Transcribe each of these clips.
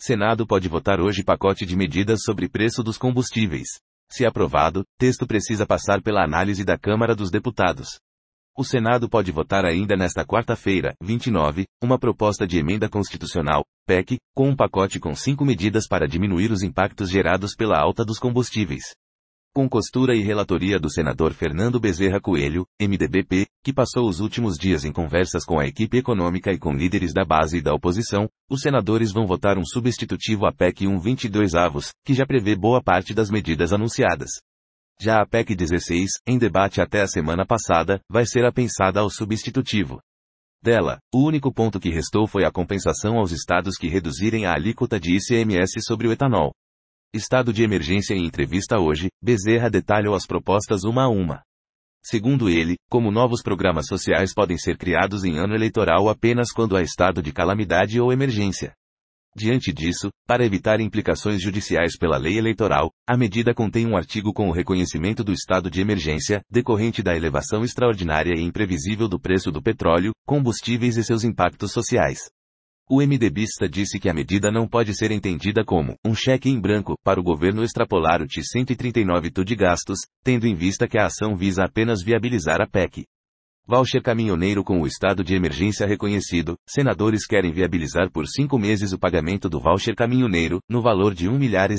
Senado pode votar hoje pacote de medidas sobre preço dos combustíveis. Se aprovado, texto precisa passar pela análise da Câmara dos Deputados. O Senado pode votar ainda nesta quarta-feira, 29, uma proposta de emenda constitucional, PEC, com um pacote com 5 medidas para diminuir os impactos gerados pela alta dos combustíveis. Com costura e relatoria do senador Fernando Bezerra Coelho, MDBP, que passou os últimos dias em conversas com a equipe econômica e com líderes da base e da oposição, os senadores vão votar um substitutivo à PEC 122avos, que já prevê boa parte das medidas anunciadas. Já a PEC 16, em debate até a semana passada, vai ser apensada ao substitutivo. Dela, o único ponto que restou foi a compensação aos estados que reduzirem a alíquota de ICMS sobre o etanol. Estado de emergência. Em entrevista hoje, Bezerra detalhou as propostas uma a uma. Segundo ele, como novos programas sociais podem ser criados em ano eleitoral apenas quando há estado de calamidade ou emergência. Diante disso, para evitar implicações judiciais pela lei eleitoral, a medida contém um artigo com o reconhecimento do estado de emergência, decorrente da elevação extraordinária e imprevisível do preço do petróleo, combustíveis e seus impactos sociais. O MDBista disse que a medida não pode ser entendida como um cheque em branco para o governo extrapolar o TI 139 TU de gastos, tendo em vista que a ação visa apenas viabilizar a PEC. Voucher caminhoneiro. Com o estado de emergência reconhecido, senadores querem viabilizar por 5 meses o pagamento do voucher caminhoneiro, no valor de R$1 milhar.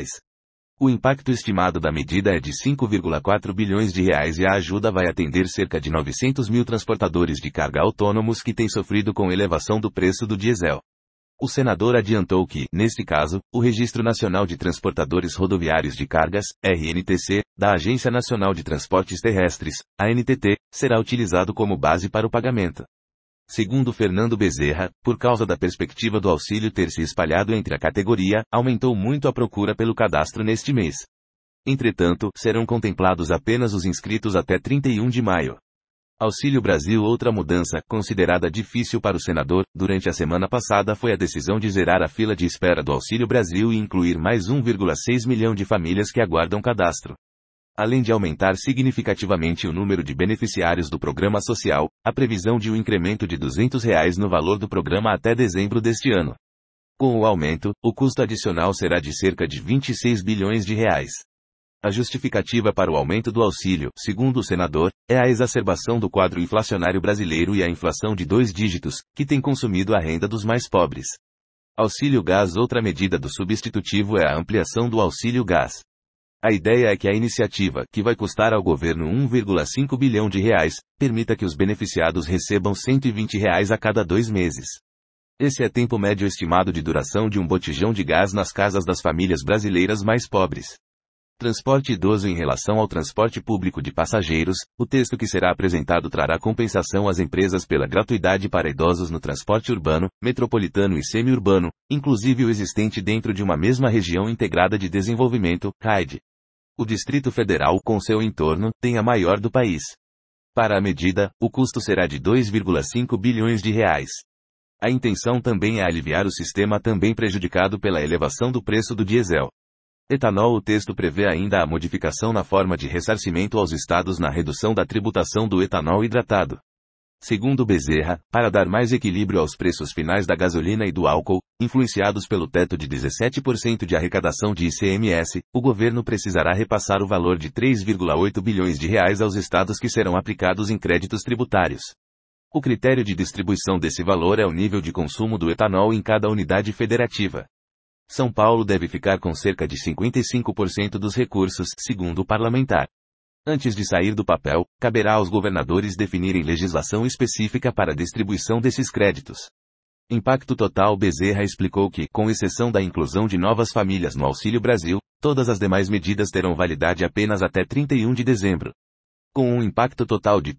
O impacto estimado da medida é de 5,4 bilhões de reais e a ajuda vai atender cerca de 900 mil transportadores de carga autônomos que têm sofrido com elevação do preço do diesel. O senador adiantou que, neste caso, o Registro Nacional de Transportadores Rodoviários de Cargas, RNTC, da Agência Nacional de Transportes Terrestres, ANTT, será utilizado como base para o pagamento. Segundo Fernando Bezerra, por causa da perspectiva do auxílio ter se espalhado entre a categoria, aumentou muito a procura pelo cadastro neste mês. Entretanto, serão contemplados apenas os inscritos até 31 de maio. Auxílio Brasil. Outra mudança, considerada difícil para o senador, durante a semana passada foi a decisão de zerar a fila de espera do Auxílio Brasil e incluir mais 1,6 milhão de famílias que aguardam cadastro. Além de aumentar significativamente o número de beneficiários do programa social, a previsão de um incremento de R$200 no valor do programa até dezembro deste ano. Com o aumento, o custo adicional será de cerca de 26 bilhões de reais. A justificativa para o aumento do auxílio, segundo o senador, é a exacerbação do quadro inflacionário brasileiro e a inflação de 2 dígitos, que tem consumido a renda dos mais pobres. Auxílio Gás. Outra medida do substitutivo é a ampliação do Auxílio Gás. A ideia é que a iniciativa, que vai custar ao governo R$1,5 bilhão, permita que os beneficiados recebam R$120 a cada 2 meses. Esse é tempo médio estimado de duração de um botijão de gás nas casas das famílias brasileiras mais pobres. Transporte idoso. Em relação ao transporte público de passageiros, o texto que será apresentado trará compensação às empresas pela gratuidade para idosos no transporte urbano, metropolitano e semi-urbano, inclusive o existente dentro de uma mesma região integrada de desenvolvimento, RAID. O Distrito Federal, com seu entorno, tem a maior do país. Para a medida, o custo será de 2,5 bilhões de reais. A intenção também é aliviar o sistema também prejudicado pela elevação do preço do diesel. Etanol. O texto prevê ainda a modificação na forma de ressarcimento aos estados na redução da tributação do etanol hidratado. Segundo Bezerra, para dar mais equilíbrio aos preços finais da gasolina e do álcool, influenciados pelo teto de 17% de arrecadação de ICMS, o governo precisará repassar o valor de 3,8 bilhões de reais aos estados que serão aplicados em créditos tributários. O critério de distribuição desse valor é o nível de consumo do etanol em cada unidade federativa. São Paulo deve ficar com cerca de 55% dos recursos, segundo o parlamentar. Antes de sair do papel, caberá aos governadores definirem legislação específica para a distribuição desses créditos. Impacto total. Bezerra explicou que, com exceção da inclusão de novas famílias no Auxílio Brasil, todas as demais medidas terão validade apenas até 31 de dezembro. Com um impacto total de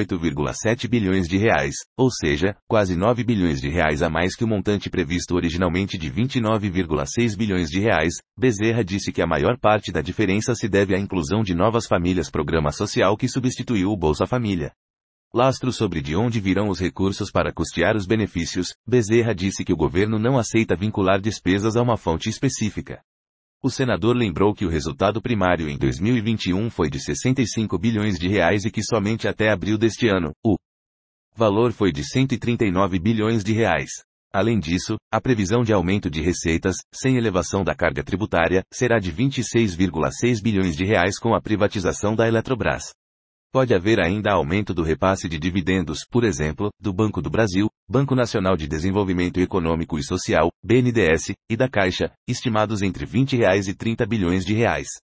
38,7 bilhões de reais, ou seja, quase 9 bilhões de reais a mais que o montante previsto originalmente de 29,6 bilhões de reais, Bezerra disse que a maior parte da diferença se deve à inclusão de novas famílias, programa social que substituiu o Bolsa Família. Lastro sobre de onde virão os recursos para custear os benefícios, Bezerra disse que o governo não aceita vincular despesas a uma fonte específica. O senador lembrou que o resultado primário em 2021 foi de 65 bilhões de reais e que somente até abril deste ano, o valor foi de 139 bilhões de reais. Além disso, a previsão de aumento de receitas, sem elevação da carga tributária, será de 26,6 bilhões de reais com a privatização da Eletrobras. Pode haver ainda aumento do repasse de dividendos, por exemplo, do Banco do Brasil, Banco Nacional de Desenvolvimento Econômico e Social, BNDES, e da Caixa, estimados entre R$ 20 e R$ 30 bilhões.